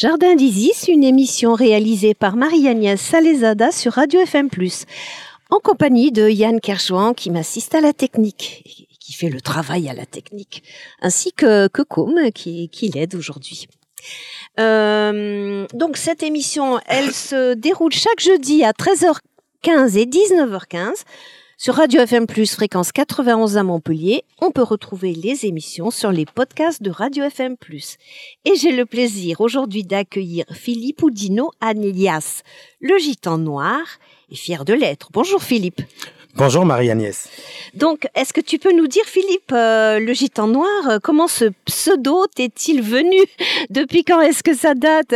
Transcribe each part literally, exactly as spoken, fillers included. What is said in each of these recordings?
Jardin d'Isis, une émission réalisée par Marie-Agnès Salezada sur Radio F M plus, en compagnie de Yann Kerjouan qui m'assiste à la technique, et qui fait le travail à la technique, ainsi que, que Com qui, qui l'aide aujourd'hui. Euh, donc cette émission, elle se déroule chaque jeudi à treize heures quinze et dix-neuf heures quinze sur Radio F M plus, fréquence quatre-vingt-onze à Montpellier. On peut retrouver les émissions sur les podcasts de Radio F M plus. Et j'ai le plaisir aujourd'hui d'accueillir Philippe Oudinot alias le Gitan Noir, et fier de l'être. Bonjour Philippe. Bonjour Marie-Agnès. Donc, est-ce que tu peux nous dire, Philippe, euh, le Gitan Noir, euh, comment ce pseudo t'est-il venu? Depuis quand est-ce que ça date?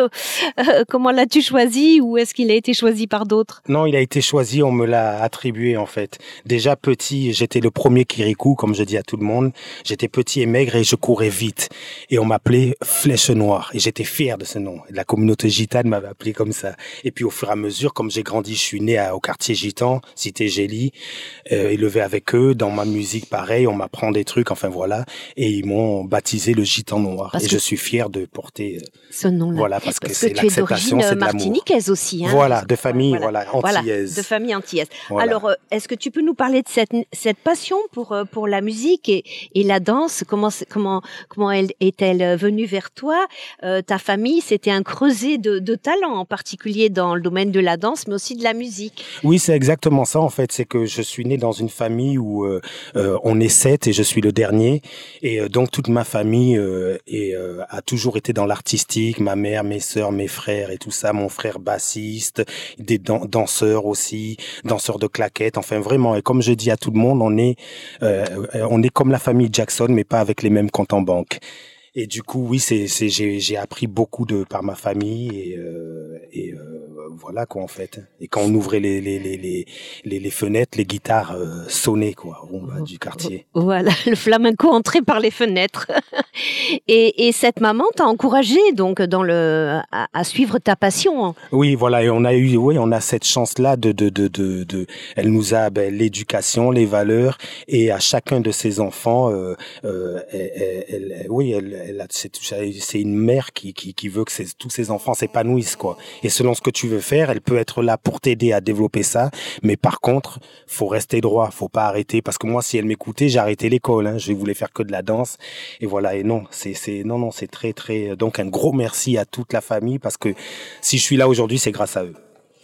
euh, Comment l'as-tu choisi, ou est-ce qu'il a été choisi par d'autres? Non, il a été choisi, on me l'a attribué en fait. Déjà petit, j'étais le premier Kirikou, comme je dis à tout le monde. J'étais petit et maigre et je courais vite. Et on m'appelait Flèche Noire. Et j'étais fier de ce nom. La communauté gitane m'avait appelé comme ça. Et puis au fur et à mesure, comme j'ai grandi, je suis né à, au quartier gitan, cité G. Euh, élevé avec eux, dans ma musique pareil, on m'apprend des trucs, enfin voilà, et ils m'ont baptisé le Gitan Noir. Parce et je suis fier de porter euh, ce nom-là. Voilà, parce, parce que, que c'est tu l'acceptation, es c'est de l'amour. Martiniquaise aussi, hein. Voilà, de famille, voilà, voilà, antillaise. Voilà, de famille antillaise. Voilà. Alors, euh, est-ce que tu peux nous parler de cette cette passion pour euh, pour la musique et et la danse? Comment comment comment elle est-elle venue vers toi? euh, Ta famille, c'était un creuset de de talent, en particulier dans le domaine de la danse, mais aussi de la musique. Oui, c'est exactement ça en fait. C'est que je suis né dans une famille où euh, euh, on est sept et je suis le dernier, et euh, donc toute ma famille euh, est, euh, a toujours été dans l'artistique. Ma mère, mes sœurs, mes frères et tout ça. Mon frère bassiste, des dan- danseurs aussi, danseurs de claquettes. Enfin vraiment. Et comme je dis à tout le monde, on est euh, on est comme la famille Jackson, mais pas avec les mêmes comptes en banque. Et du coup, oui, c'est, c'est, j'ai, j'ai appris beaucoup de par ma famille et, euh, et euh, voilà quoi en fait. Et quand on ouvrait les les les les les, les fenêtres, les guitares euh, sonnaient quoi, au bas du quartier. Voilà, le flamenco entrait par les fenêtres. et, et cette maman t'a encouragé donc dans le à, à suivre ta passion. Oui, voilà, et on a eu, oui, on a cette chance-là de de de de, de elle nous a ben, l'éducation, les valeurs, et à chacun de ses enfants, euh, euh, elle, elle, elle, oui, elle Elle a, c'est, c'est une mère qui, qui, qui veut que ses, tous ses enfants s'épanouissent, quoi. Et selon ce que tu veux faire, elle peut être là pour t'aider à développer ça. Mais par contre, faut rester droit, faut pas arrêter. Parce que moi, si elle m'écoutait, j'ai arrêté l'école, hein. Je voulais faire que de la danse. Et voilà. Et non, c'est, c'est, non, non, c'est très, très, donc un gros merci à toute la famille, parce que si je suis là aujourd'hui, c'est grâce à eux.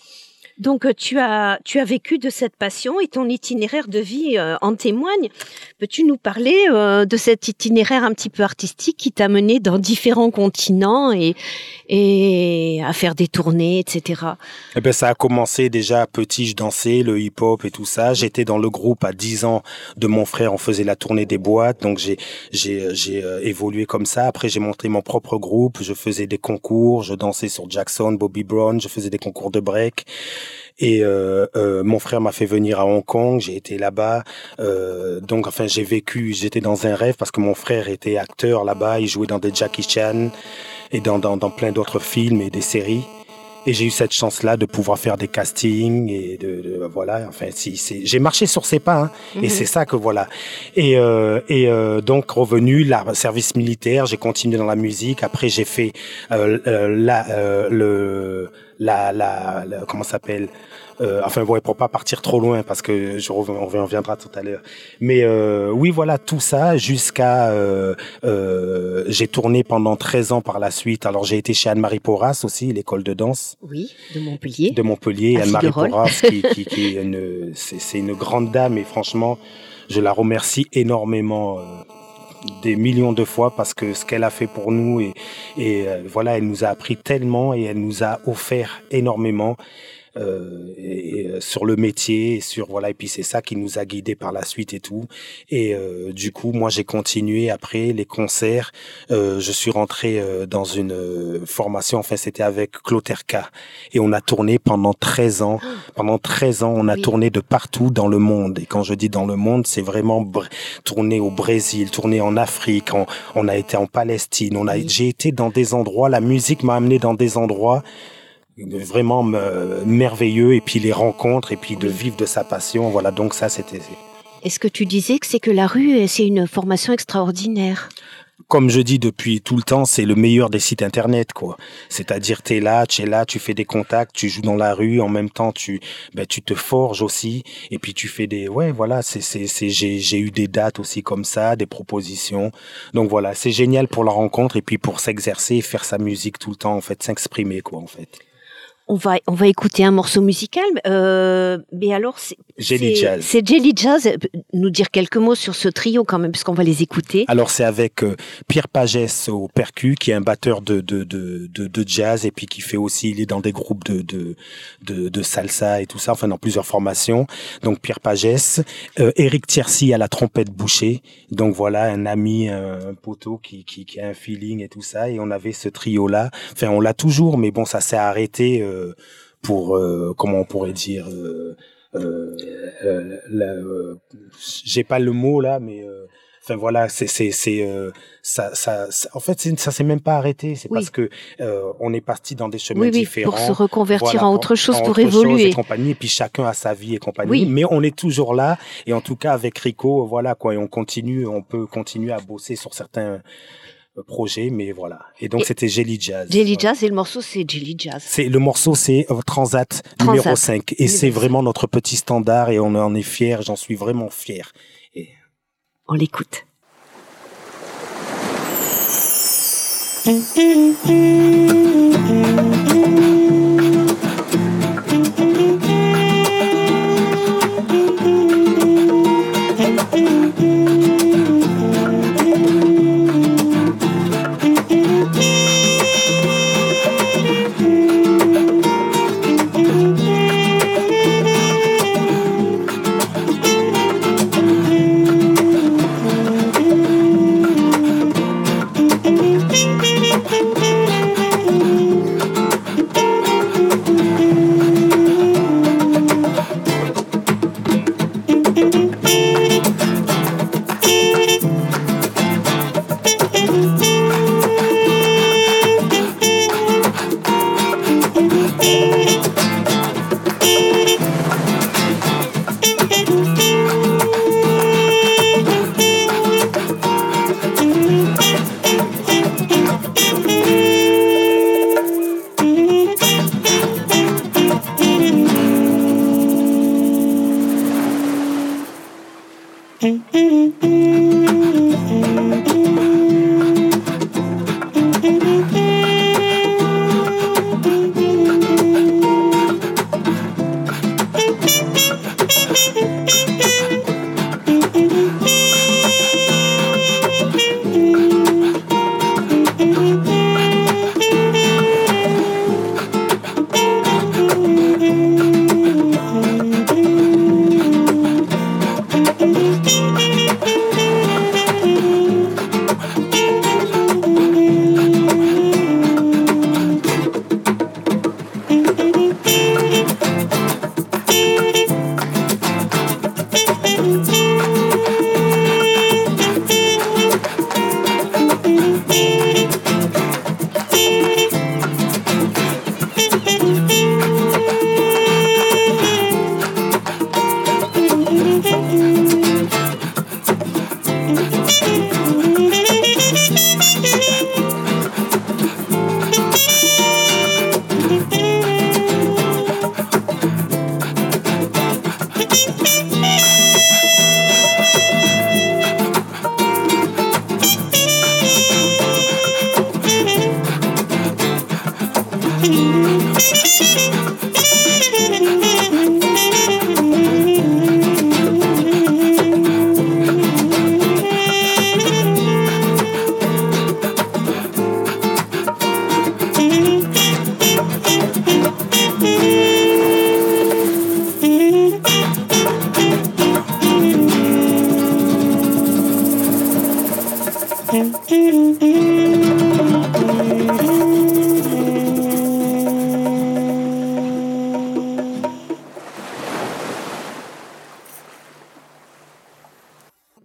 Donc tu as tu as vécu de cette passion et ton itinéraire de vie euh, en témoigne. Peux-tu nous parler euh, de cet itinéraire un petit peu artistique qui t'a mené dans différents continents et et à faire des tournées, et cetera. Eh ben ça a commencé déjà petit, je dansais le hip-hop et tout ça. J'étais dans le groupe à dix ans de mon frère, on faisait la tournée des boîtes, donc j'ai j'ai j'ai euh, évolué comme ça. Après j'ai monté mon propre groupe, je faisais des concours, je dansais sur Jackson, Bobby Brown, je faisais des concours de break. Et euh, euh, mon frère m'a fait venir à Hong Kong, j'ai été là-bas. Euh, donc, enfin, j'ai vécu, j'étais dans un rêve parce que mon frère était acteur là-bas, il jouait dans des Jackie Chan et dans, dans, dans plein d'autres films et des séries. Et j'ai eu cette chance-là de pouvoir faire des castings et de, de voilà. Enfin, si, c'est, j'ai marché sur ses pas, hein, mm-hmm. Et c'est ça que voilà. Et euh, et euh, donc revenu, là, service militaire, j'ai continué dans la musique. Après, j'ai fait euh, euh, la euh, le la la, la comment ça s'appelle. Euh, enfin bon, pour pas partir trop loin parce que je reviens, on reviendra tout à l'heure. Mais euh, oui, voilà, tout ça jusqu'à euh, euh, j'ai tourné pendant treize ans par la suite. Alors j'ai été chez Anne-Marie Porras aussi, l'école de danse. Oui, de Montpellier. De Montpellier, Anne-Marie Porras, qui, qui, qui est une, c'est, c'est une grande dame et franchement, je la remercie énormément. Euh, des millions de fois parce que ce qu'elle a fait pour nous et, et euh, voilà, elle nous a appris tellement et elle nous a offert énormément. Euh, et, et sur le métier, et sur voilà, et puis c'est ça qui nous a guidés par la suite et tout. Et euh, du coup, moi j'ai continué après les concerts. Euh, je suis rentré euh, dans une euh, formation. Enfin, c'était avec Cloterca et on a tourné pendant treize ans. Pendant treize ans, on a oui. tourné de partout dans le monde. Et quand je dis dans le monde, c'est vraiment br- tourné au Brésil, tourné en Afrique. On, on a été en Palestine. On a, oui. J'ai été dans des endroits. La musique m'a amené dans des endroits vraiment euh, merveilleux, et puis les rencontres, et puis de vivre de sa passion, voilà, donc ça c'était... Est-ce que tu disais que c'est que la rue, c'est une formation extraordinaire ? comme je dis depuis tout le temps, c'est le meilleur des sites internet, quoi. C'est-à-dire, t'es là, tu es là, tu fais des contacts, tu joues dans la rue, en même temps, tu, ben, tu te forges aussi, et puis tu fais des, ouais, voilà, c'est, c'est, c'est, j'ai, j'ai eu des dates aussi comme ça, des propositions. Donc voilà, c'est génial pour la rencontre, et puis pour s'exercer, faire sa musique tout le temps, en fait, s'exprimer, quoi, en fait. On va, on va écouter un morceau musical, euh, mais alors c'est Jelly c'est, Jazz. c'est Jelly Jazz. Nous dire quelques mots sur ce trio quand même, puisqu'on va les écouter. Alors c'est avec euh, Pierre Pagès au percu, qui est un batteur de de de de, de jazz, et puis qui fait aussi, il est dans des groupes de de de, de salsa et tout ça, enfin dans plusieurs formations. Donc Pierre Pagès, euh, Eric Tiercy à la trompette bouchée. Donc voilà, un ami, un poteau qui qui qui a un feeling et tout ça. Et on avait ce trio là. Enfin on l'a toujours, mais bon ça s'est arrêté. Euh, pour euh, comment on pourrait dire euh, euh, euh, la, euh, j'ai pas le mot là, mais euh, enfin voilà, c'est c'est c'est euh, ça, ça ça en fait c'est, ça s'est même pas arrêté, c'est oui. parce que euh, on est parti dans des chemins oui, oui, différents pour se reconvertir voilà, en autre chose, en pour autre évoluer chose et compagnie, et puis chacun a sa vie et compagnie, oui. mais on est toujours là, et en tout cas avec Rico, voilà quoi, et on continue, on peut continuer à bosser sur certains projet, mais voilà. Et donc, et c'était Jelly Jazz. Jelly Jazz, et le morceau, c'est Jelly Jazz. C'est, le morceau, c'est euh, Transat, Transat, numéro cinq. Et numéro c'est cinq. Vraiment notre petit standard, et on en est fiers, j'en suis vraiment fier. Et... On l'écoute.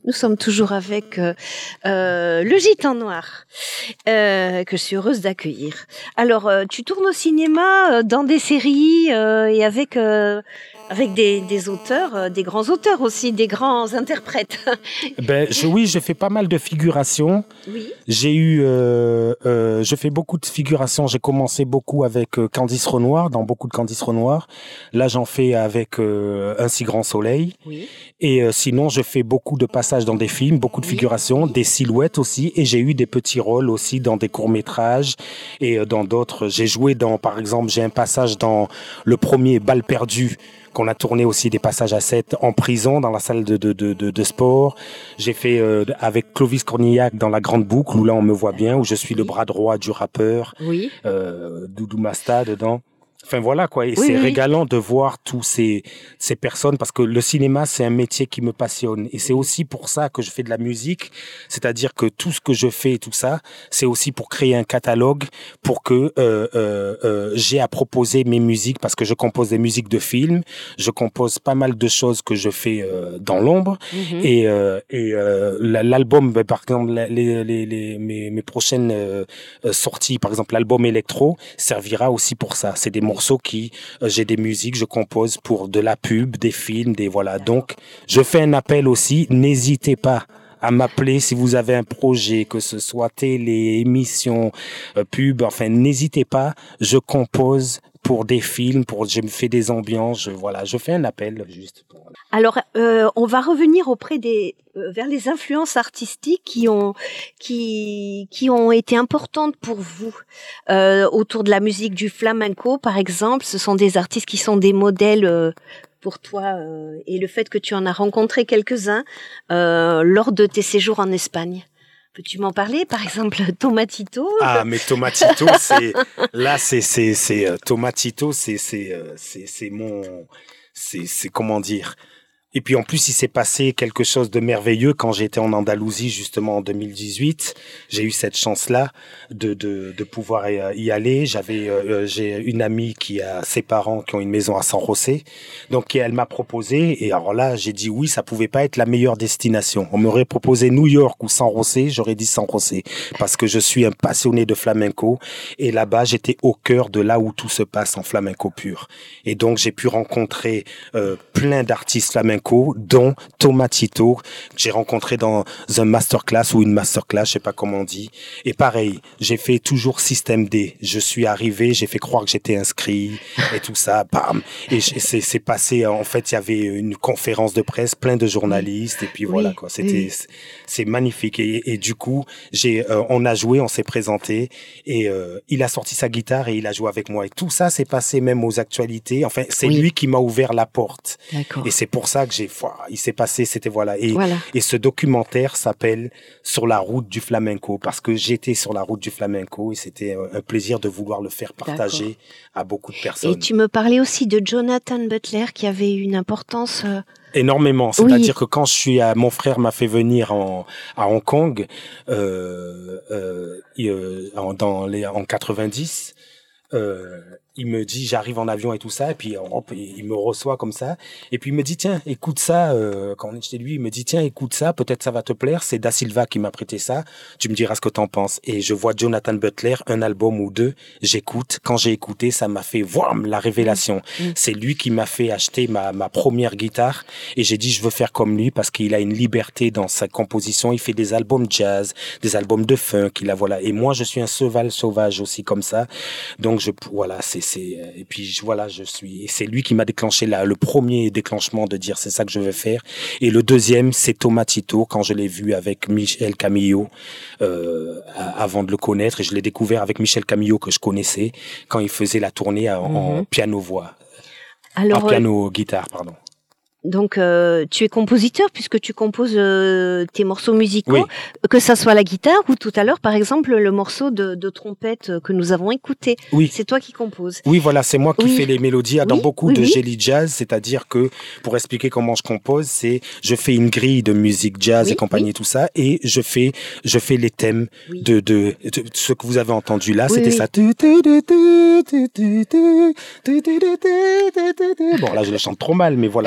Nous sommes toujours avec euh, euh, le Gitan Noir, euh, que je suis heureuse d'accueillir. Alors, euh, tu tournes au cinéma, euh, dans des séries euh, et avec euh, avec des, des auteurs, euh, des grands auteurs aussi, des grands interprètes. Ben, je, oui, je fais pas mal de figurations. Oui. J'ai eu, euh, euh, je fais beaucoup de figurations. J'ai commencé beaucoup avec euh, Candice Renoir, dans beaucoup de Candice Renoir. Là, j'en fais avec euh, Un si grand soleil. Oui. Et euh, sinon, je fais beaucoup de passages dans des films, beaucoup de Oui. figurations, des silhouettes aussi. Et j'ai eu des petits rôles aussi dans des courts-métrages et euh, dans d'autres. J'ai joué dans, par exemple, j'ai un passage dans le premier Balle perdue, qu'on a tourné aussi des passages à sept en prison, dans la salle de, de, de, de, de sport. J'ai fait euh, avec Clovis Cornillac dans La Grande Boucle, où là on me voit bien, où je suis le bras droit du rappeur, Oui. euh, Doudou Masta dedans. Enfin voilà quoi, et Oui, c'est oui. régalant de voir tous ces ces personnes, parce que le cinéma c'est un métier qui me passionne, et c'est aussi pour ça que je fais de la musique, c'est-à-dire que tout ce que je fais et tout ça, c'est aussi pour créer un catalogue, pour que euh, euh, euh, j'ai à proposer mes musiques, parce que je compose des musiques de films, je compose pas mal de choses que je fais euh, dans l'ombre, Mhm. et euh, et euh, l'album, ben, par exemple les les les mes mes prochaines euh, sorties, par exemple l'album Electro servira aussi pour ça. C'est des morceaux qui, euh, j'ai des musiques, je compose pour de la pub, des films, des voilà. Donc, je fais un appel aussi. N'hésitez pas à m'appeler si vous avez un projet, que ce soit télé, émission, euh, pub. Enfin, n'hésitez pas. Je compose pour des films, pour je me fais des ambiances. Je, voilà, je fais un appel juste. Pour... Alors, euh, on va revenir auprès des euh, vers les influences artistiques qui ont qui qui ont été importantes pour vous euh, autour de la musique du flamenco, par exemple. Ce sont des artistes qui sont des modèles euh, pour toi euh, et le fait que tu en as rencontré quelques-uns euh, lors de tes séjours en Espagne. Peux-tu m'en parler, par exemple, Tomatito? Ah, mais Tomatito, c'est là, c'est c'est c'est euh, Tomatito, c'est c'est euh, c'est c'est mon c'est c'est comment dire. Et puis en plus, il s'est passé quelque chose de merveilleux quand j'étais en Andalousie justement en deux mille dix-huit. J'ai eu cette chance-là de de de pouvoir y aller. J'avais euh, j'ai une amie qui a ses parents qui ont une maison à San José, donc elle m'a proposé. Et alors là, j'ai dit oui, ça pouvait pas être la meilleure destination. On m'aurait proposé New York ou San José, j'aurais dit San José parce que je suis un passionné de flamenco. Et là-bas, j'étais au cœur de là où tout se passe en flamenco pur. Et donc j'ai pu rencontrer euh, plein d'artistes flamenco, dont Tomatito, que j'ai rencontré dans un masterclass ou une masterclass, je sais pas comment on dit. Et pareil, j'ai fait toujours système D. Je suis arrivé, j'ai fait croire que j'étais inscrit et tout ça, bam. Et c'est, c'est passé, en fait, il y avait une conférence de presse, plein de journalistes, et puis oui, voilà, quoi. C'était, oui. C'est magnifique. Et, et du coup, j'ai, euh, on a joué, on s'est présenté, et euh, il a sorti sa guitare et il a joué avec moi. Et tout ça s'est passé même aux actualités. Enfin, c'est oui. lui qui m'a ouvert la porte. D'accord. Et c'est pour ça que j'ai, il s'est passé, c'était voilà. Et, voilà. Et ce documentaire s'appelle Sur la route du flamenco, parce que j'étais sur la route du flamenco et c'était un plaisir de vouloir le faire partager D'accord. à beaucoup de personnes. Et tu me parlais aussi de Jonathan Butler qui avait une importance... Euh... Énormément. C'est-à-dire oui. que quand je suis à, mon frère m'a fait venir en, à Hong Kong, euh, euh, euh, en, dans les, en quatre-vingt-dix, euh, il me dit, j'arrive en avion et tout ça, et puis hop, il me reçoit comme ça, et puis il me dit, tiens, écoute ça, euh, quand on est chez lui, il me dit, tiens, écoute ça, peut-être ça va te plaire, c'est Da Silva qui m'a prêté ça, tu me diras ce que t'en penses. Et je vois Jonathan Butler, un album ou deux, j'écoute, quand j'ai écouté, ça m'a fait, voir la révélation. Mmh. C'est lui qui m'a fait acheter ma, ma première guitare, et j'ai dit, je veux faire comme lui, parce qu'il a une liberté dans sa composition, il fait des albums jazz, des albums de funk, il a, voilà, et moi, je suis un cheval sauvage aussi, comme ça, donc je, voilà, c'est C'est, et puis voilà, je suis, et c'est lui qui m'a déclenché là, le premier déclenchement de dire c'est ça que je veux faire. Et le deuxième, c'est Tomatito, quand je l'ai vu avec Michel Camillo, euh, avant de le connaître, et je l'ai découvert avec Michel Camillo que je connaissais quand il faisait la tournée en, mm-hmm. en piano-voix. Alors, en piano-guitare, pardon. Donc, euh, tu es compositeur puisque tu composes euh, tes morceaux musicaux, oui. que ça soit la guitare ou tout à l'heure, par exemple, le morceau de, de trompette que nous avons écouté. Oui. C'est toi qui composes. Oui, voilà, c'est moi qui oui. fais les mélodies dans oui. beaucoup oui, de oui. Jelly Jazz, c'est-à-dire que, pour expliquer comment je compose, c'est je fais une grille de musique jazz oui. et compagnie, oui. tout ça, et je fais je fais les thèmes oui. de, de, de, de ce que vous avez entendu là, oui, c'était oui. ça. Bon, là, je le chante trop mal, mais voilà, tout ça.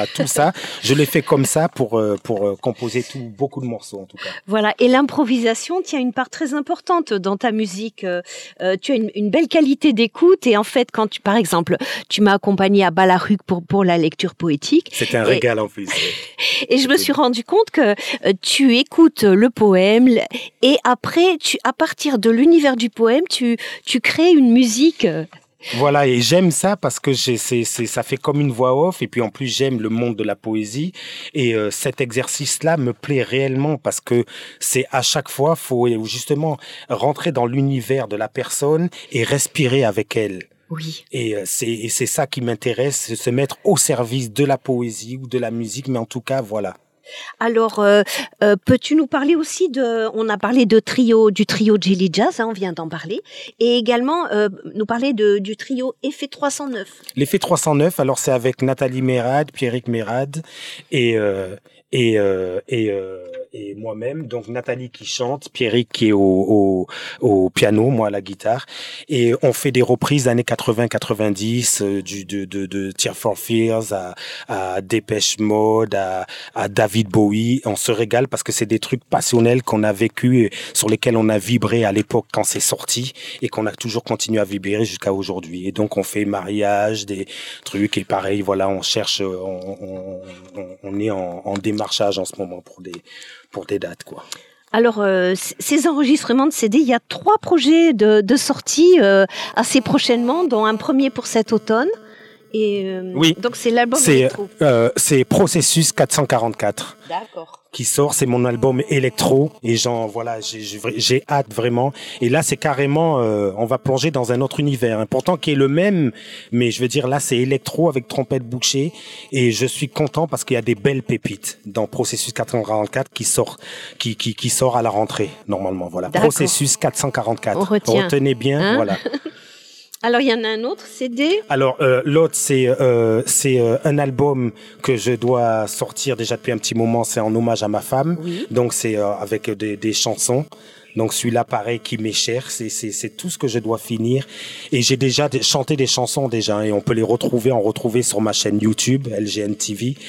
ça. Je l'ai fait comme ça pour euh, pour euh, composer tout, beaucoup de morceaux en tout cas. Voilà, et l'improvisation tient une part très importante dans ta musique. Euh, tu as une, une belle qualité d'écoute et en fait, quand tu, par exemple, tu m'as accompagné à Balaruc pour pour la lecture poétique. C'était un et, régal en plus. Et je me suis rendu compte que euh, tu écoutes le poème et après, tu à partir de l'univers du poème, tu tu crées une musique. Euh, Voilà, et j'aime ça parce que j'ai, c'est, c'est, ça fait comme une voix off, et puis en plus j'aime le monde de la poésie, et euh, cet exercice-là me plaît réellement parce que c'est à chaque fois, faut justement rentrer dans l'univers de la personne et respirer avec elle. Oui. Et euh, c'est, et c'est ça qui m'intéresse, c'est se mettre au service de la poésie ou de la musique, mais en tout cas, voilà. Alors, euh, euh, peux-tu nous parler aussi de, on a parlé de trio, du trio Jelly Jazz, hein, on vient d'en parler, et également euh, nous parler de, du trio Effet trois cent neuf. L'Effet trois cent neuf, alors c'est avec Nathalie Mérad, Pierrick Mérad et euh, et euh, et, euh, et moi-même. Donc Nathalie qui chante, Pierrick qui est au, au au piano, moi à la guitare, et on fait des reprises années quatre-vingts quatre-vingt-dix, euh, du de de de Tears for Fears à à Dépêche Mode, à à David Bowie. On se régale parce que c'est des trucs passionnels qu'on a vécu, sur lesquels on a vibré à l'époque quand c'est sorti et qu'on a toujours continué à vibrer jusqu'à aujourd'hui. Et donc on fait mariage, des trucs, et pareil, voilà, on cherche, on on, on, on est en, en démarchage en ce moment pour des pour des dates, quoi. Alors, euh, ces enregistrements de C D, il y a trois projets de, de sortie euh, assez prochainement, dont un premier pour cet automne. Et euh, oui, donc c'est l'album c'est, électro. Euh, c'est Processus quatre cent quarante-quatre. D'accord. Qui sort, c'est mon album électro, et genre voilà, j'ai, j'ai, j'ai hâte vraiment. Et là, c'est carrément, euh, on va plonger dans un autre univers, hein, pourtant qui est le même, mais je veux dire là, c'est électro avec trompette bouchée, et je suis content parce qu'il y a des belles pépites dans Processus quatre cent quarante-quatre qui sort, qui qui qui sort à la rentrée normalement. Voilà, D'accord. Processus quatre cent quarante-quatre. On retient. Retenez bien, hein, voilà. Alors, il y en a un autre, C D. Alors, euh, l'autre, c'est euh, c'est euh, un album que je dois sortir déjà depuis un petit moment. C'est en hommage à ma femme. Oui. Donc, c'est euh, avec des, des chansons. Donc, celui-là, pareil, qui m'est cher. C'est, c'est, c'est tout ce que je dois finir. Et j'ai déjà des, chanté des chansons déjà. Et on peut les retrouver, en retrouver sur ma chaîne YouTube, L G N T V.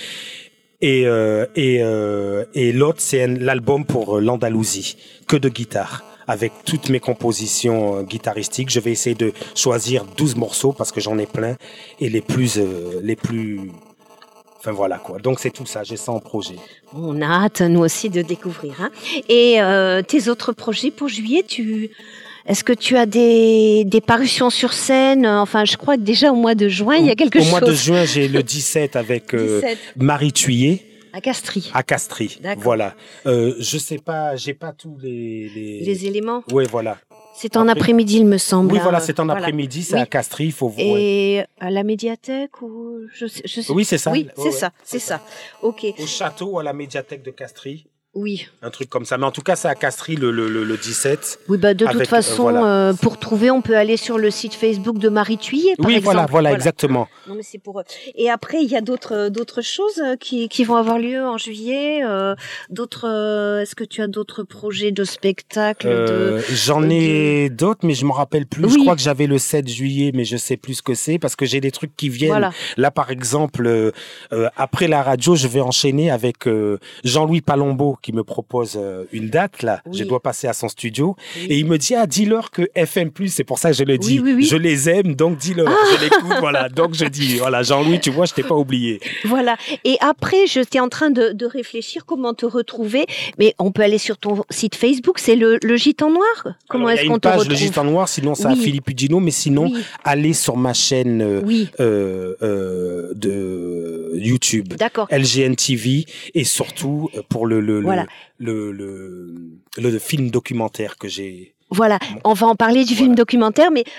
Et, euh, et, euh, et l'autre, c'est un, l'album pour l'Andalousie. Que de guitare. Avec toutes mes compositions euh, guitaristiques, je vais essayer de choisir douze morceaux parce que j'en ai plein, et les plus euh, les plus enfin voilà quoi. Donc c'est tout ça, j'ai ça en projet. On a hâte nous aussi de découvrir, hein. Et euh, tes autres projets pour juillet, tu est-ce que tu as des des parutions sur scène? Enfin, je crois que déjà au mois de juin, il y a quelque au chose. Au mois de juin, j'ai le dix-sept avec euh, dix-sept. Marie Thuyer. À Castries. À Castries, d'accord. Voilà. Euh, je sais pas, j'ai pas tous les... Les, les éléments. Oui, voilà. C'est en Après... après-midi, il me semble. Oui, voilà, c'est en voilà. après-midi, c'est oui. À Castries, il faut voir. Et à la médiathèque ou... Je sais, je sais... Oui, c'est ça. Oui, ouais, c'est ouais, ça, c'est, c'est ça. ça. Ok. Au château ou à la médiathèque de Castries. Oui. Un truc comme ça. Mais en tout cas, c'est à Castries le, le, le, le dix-sept. Oui, bah de avec, toute façon, euh, voilà. euh, pour trouver, on peut aller sur le site Facebook de Marie Thuyer, par oui, exemple. voilà, voilà, voilà, exactement. Non, mais c'est pour eux. Et après, il y a d'autres, d'autres choses qui, qui vont avoir lieu en juillet. Euh, d'autres, euh, est-ce que tu as d'autres projets de spectacles euh, de, J'en ai de... d'autres, mais je me rappelle plus. Oui. Je crois que j'avais le sept juillet, mais je sais plus ce que c'est parce que j'ai des trucs qui viennent. Voilà. Là, par exemple, euh, euh, après la radio, je vais enchaîner avec euh, Jean-Louis Palombo qui me propose une date là, oui. Je dois passer à son studio, oui. Et il me dit ah dis-leur que F M plus, c'est pour ça que je le dis, oui, oui, oui. Je les aime donc dis-leur, ah je l'écoute, voilà, donc je dis voilà Jean-Louis, tu vois, je t'ai pas oublié. Voilà. Et après j'étais en train de, de réfléchir comment te retrouver, mais on peut aller sur ton site Facebook, c'est le, le Gitan Noir. Comment Alors, est-ce qu'on te retrouve? Il y a une page le Gitan Noir, sinon c'est oui. à Philippe Udino, mais sinon oui. allez sur ma chaîne euh, oui. euh, euh, de YouTube, d'accord. L G N T V, et surtout pour le le, voilà. le, le le le film documentaire que j'ai. Voilà, on va en parler du voilà. film documentaire, mais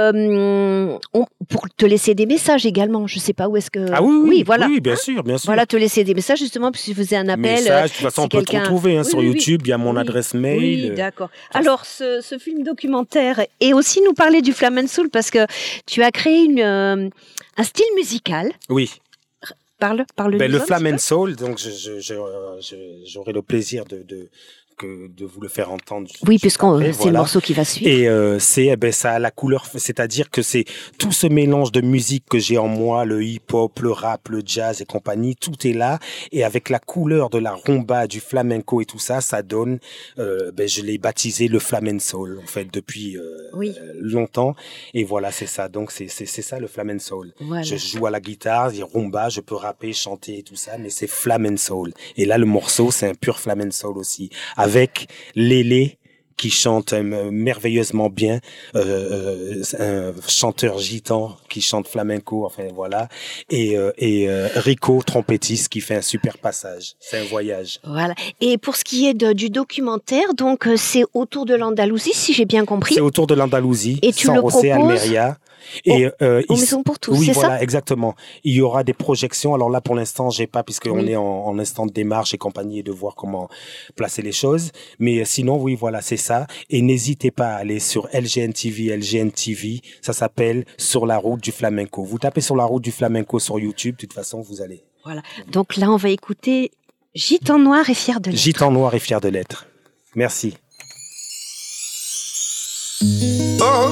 euh, on, pour te laisser des messages également. Je sais pas où est-ce que. Ah oui, oui, oui voilà. Oui, bien sûr, bien sûr. Voilà, te laisser des messages justement, parce que tu faisais un appel. Message, de toute façon, si on peut quelqu'un... te retrouver hein, oui, sur oui, YouTube. Il y a mon oui, adresse mail. Oui, d'accord. Alors, ce, ce film documentaire et aussi nous parler du Flam and Soul parce que tu as créé une euh, un style musical. Oui. Parle, parle. Ben, le Flam and Soul, donc je, je, je, je, j'aurai le plaisir de, de que de vous le faire entendre. Oui, puisqu'on c'est voilà. le morceau qui va suivre. Et euh, c'est eh ben ça a la couleur, c'est-à-dire que c'est tout ce mélange de musique que j'ai en moi, le hip-hop, le rap, le jazz et compagnie, tout est là. Et avec la couleur de la rumba, du flamenco et tout ça, ça donne. Euh, ben je l'ai baptisé le flamensoul en fait depuis euh, oui. longtemps. Et voilà, c'est ça. Donc c'est c'est c'est ça le flamensoul. Voilà. Je joue à la guitare, il y a rumba, je peux rapper, chanter et tout ça, mais c'est flamensoul. Et là le morceau, c'est un pur flamensoul aussi. Avec Lélé qui chante euh, merveilleusement bien, euh, euh, un chanteur gitan qui chante flamenco, enfin voilà, et, euh, et euh, Rico, trompettiste, qui fait un super passage. C'est un voyage. Voilà. Et pour ce qui est de, du documentaire, donc euh, c'est autour de l'Andalousie, si j'ai bien compris. C'est autour de l'Andalousie, et tu San le José, proposes Almeria. Et euh, aux Maisons pour tous, oui, c'est voilà, ça? exactement. Il y aura des projections. Alors là, pour l'instant, j'ai pas, puisque on oui. est en, en instant de démarche et compagnie, et de voir comment placer les choses. Mais sinon, oui, voilà, c'est ça. Et n'hésitez pas à aller sur L G N T V, L G N T V. Ça s'appelle Sur la route du flamenco. Vous tapez Sur la route du flamenco sur YouTube. De toute façon, vous allez. Voilà. Donc là, on va écouter Gitan noir et fier de l'être. Gitan noir et fier de l'être. Merci. Oh.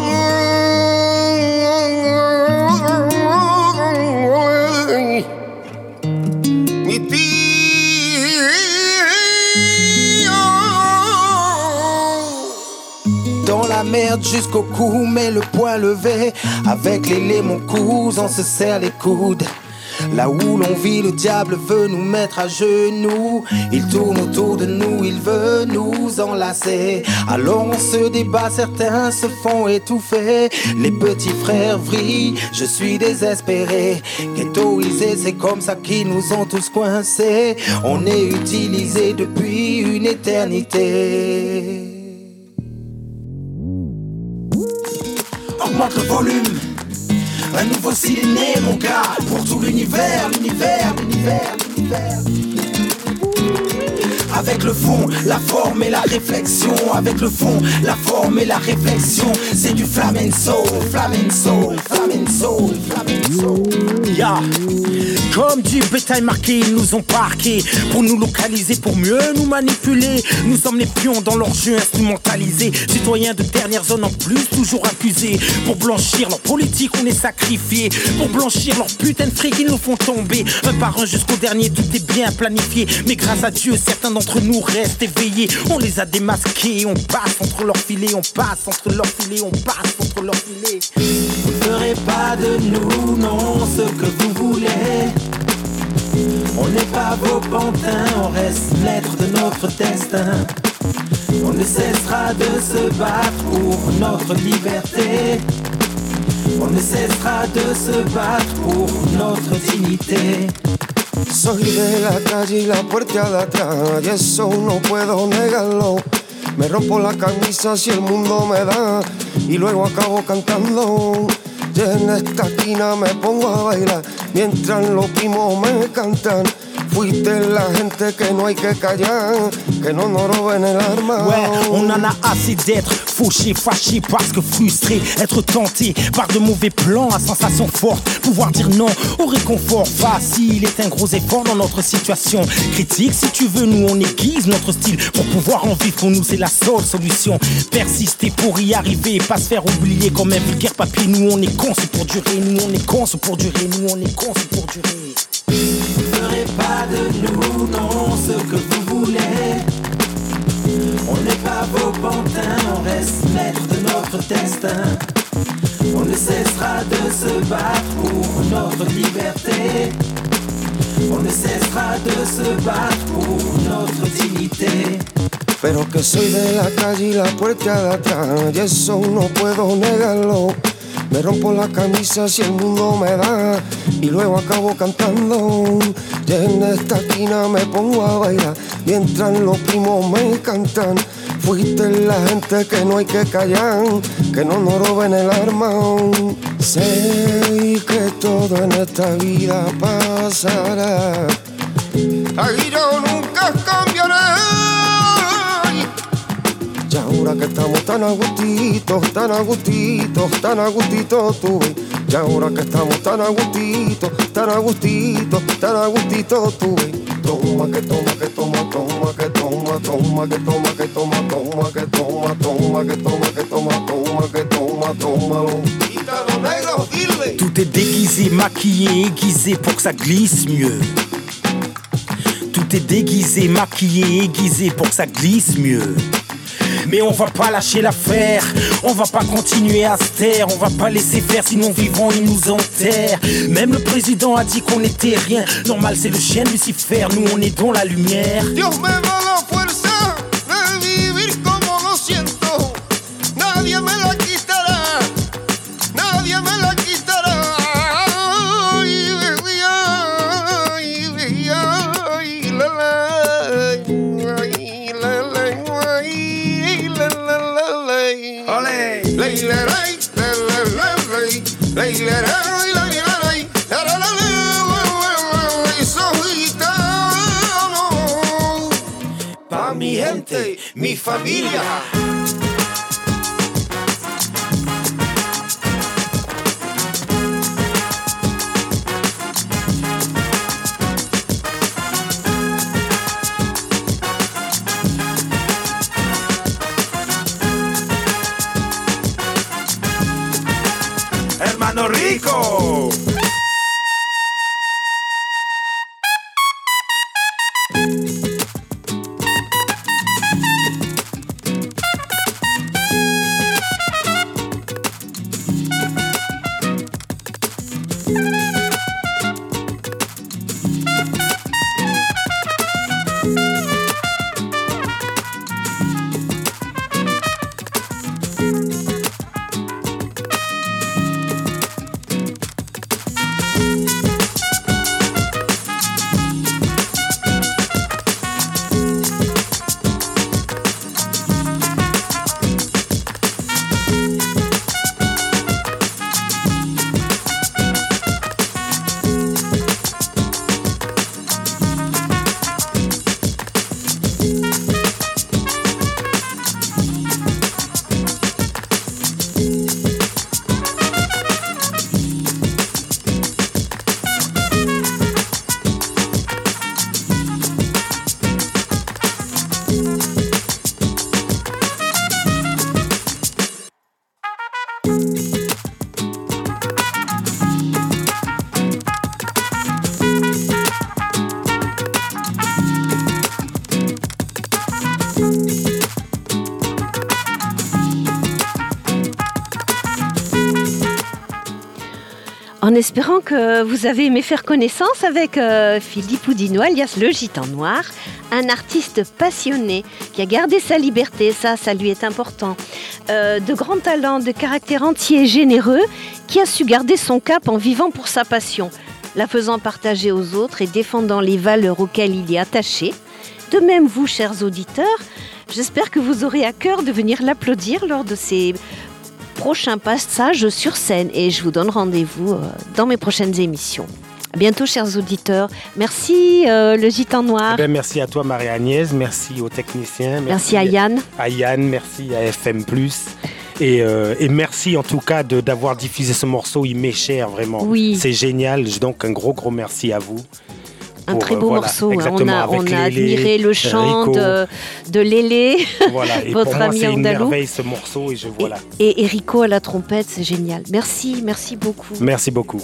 Dans la merde jusqu'au cou, mais le poing levé. Avec les mon cousin, on se serre les coudes. Là où l'on vit, le diable veut nous mettre à genoux. Il tourne autour de nous, il veut nous enlacer. Alors on se débat, certains se font étouffer. Les petits frères vrillent, je suis désespéré. Ghettoisés, c'est comme ça qu'ils nous ont tous coincés. On est utilisés depuis une éternité. Augmente le volume. Un nouveau style est né, mon gars, pour tout l'univers, l'univers, l'univers, l'univers. Avec le fond, la forme et la réflexion. Avec le fond, la forme et la réflexion. C'est du flamenco, flamenco, flamenco, flamenco. Yeah. Comme du bétail marqué, ils nous ont parqués pour nous localiser, pour mieux nous manipuler. Nous sommes les pions dans leur jeu instrumentalisé. Citoyens de dernière zone en plus, toujours accusés. Pour blanchir leur politique, on est sacrifiés. Pour blanchir leur putain de fric, ils nous font tomber. Un par un jusqu'au dernier, tout est bien planifié. Mais grâce à Dieu, certains d'entre nous restent éveillés. On les a démasqués, on passe entre leurs filets. On passe entre leurs filets, on passe entre leurs filets. Vous ne ferez pas de nous, non, ce que vous voulez. On n'est pas vos pantins, on reste maître de notre destin. On ne cessera de se battre pour notre liberté. On ne cessera de se battre pour notre dignité. Soy de la calle y la puerta de atrás, y eso no puedo negarlo. Me rompo la camisa si el mundo me da, y luego acabo cantando. Y en esta esquina me pongo a bailar, mientras los primos me cantan. Fuiste la gente que no hay que callar, que no nos roben el arma. Ouais, on en a assez d'être fauché, fâché parce que frustré, être tenté par de mauvais plans à sensation forte. Pouvoir dire non au réconfort facile est un gros effort dans notre situation critique. Si tu veux, nous on aiguise notre style pour pouvoir en vivre. Pour nous c'est la seule solution. Persister pour y arriver, pas se faire oublier comme un vulgaire papier. Nous on est cons, c'est pour durer. Nous on est cons, c'est pour durer. Nous on est cons, c'est pour durer. Vous ne ferez pas de nous, non, ce que vous voulez. On n'est pas vos pantins, on reste maître de notre destin. On ne cessera de se battre pour notre liberté. On ne cessera de se battre pour notre dignité. Pero que soy de la calle y la puerta de atrás, y eso no puedo negarlo. Me rompo la camisa si el mundo me da, y luego acabo cantando. Y en esta esquina me pongo a bailar, mientras los primos me cantan. Fuiste la gente que no hay que callar, que no nos roben el arma. Sé que todo en esta vida pasará, ay, yo nunca cambiaré. Y ahora que estamos tan a gustito, tan a gustito, tan a gustito tú ves. Y ahora que estamos tan a gustito, tan a gustito, tan a gustito tú ves. Toma que toma que toma, toma que toma, toma. toma, que toma, que toma, toma, que toma, toma, que toma, que toma, toma, que toma, tómalo. Quítalo negro, dile. Tout est déguisé, maquillé, aiguisé pour que ça glisse mieux. Tout est déguisé, maquillé, aiguisé pour que ça glisse mieux. Mais on va pas lâcher l'affaire, on va pas continuer à se taire, on va pas laisser faire, sinon vivants ils nous enterrent. Même le président a dit qu'on était rien, normal c'est le chien Lucifer, nous on est dans la lumière. Dios me da la fuerza de vivir como lo siento, nadie me la quitará, nadie me la quitará. Ay, ay, ay, ay, la, la, ay, la, la, ay, la, la, la, la. Olé. Ley, la, la, la, la, la, la, ley, la, la, la, la, la, la, la, la, la, soy gitano. Pa' mi gente, mi familia. Hermano Rico. En espérant que vous avez aimé faire connaissance avec euh, Philippe Oudinot, alias le Gitan Noir, un artiste passionné qui a gardé sa liberté, ça, ça lui est important, euh, de grands talents, de caractère entier et généreux, qui a su garder son cap en vivant pour sa passion, la faisant partager aux autres et défendant les valeurs auxquelles il est attaché. De même, vous, chers auditeurs, j'espère que vous aurez à cœur de venir l'applaudir lors de ces prochains passages sur scène. Et je vous donne rendez-vous dans mes prochaines émissions. À bientôt, chers auditeurs. Merci, euh, le Gitan Noir. Eh bien, merci à toi, Marie-Agnès. Merci aux techniciens. Merci, merci à Yann. À Yann, merci à F M plus. Et, euh, et merci en tout cas de, d'avoir diffusé ce morceau. Il m'est cher, vraiment. Oui. C'est génial. Donc, un gros, gros merci à vous. Un pour, très beau euh, voilà, morceau. Hein. On a, on a admiré le chant Rico. de, de Lélé, voilà. Et votre pour moi, ami c'est Andalou. une merveille ce morceau. Et, je, voilà. et, et Rico à la trompette, c'est génial. Merci, merci beaucoup. Merci beaucoup.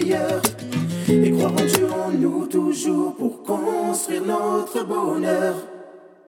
Et croire en Dieu en nous toujours pour construire notre bonheur.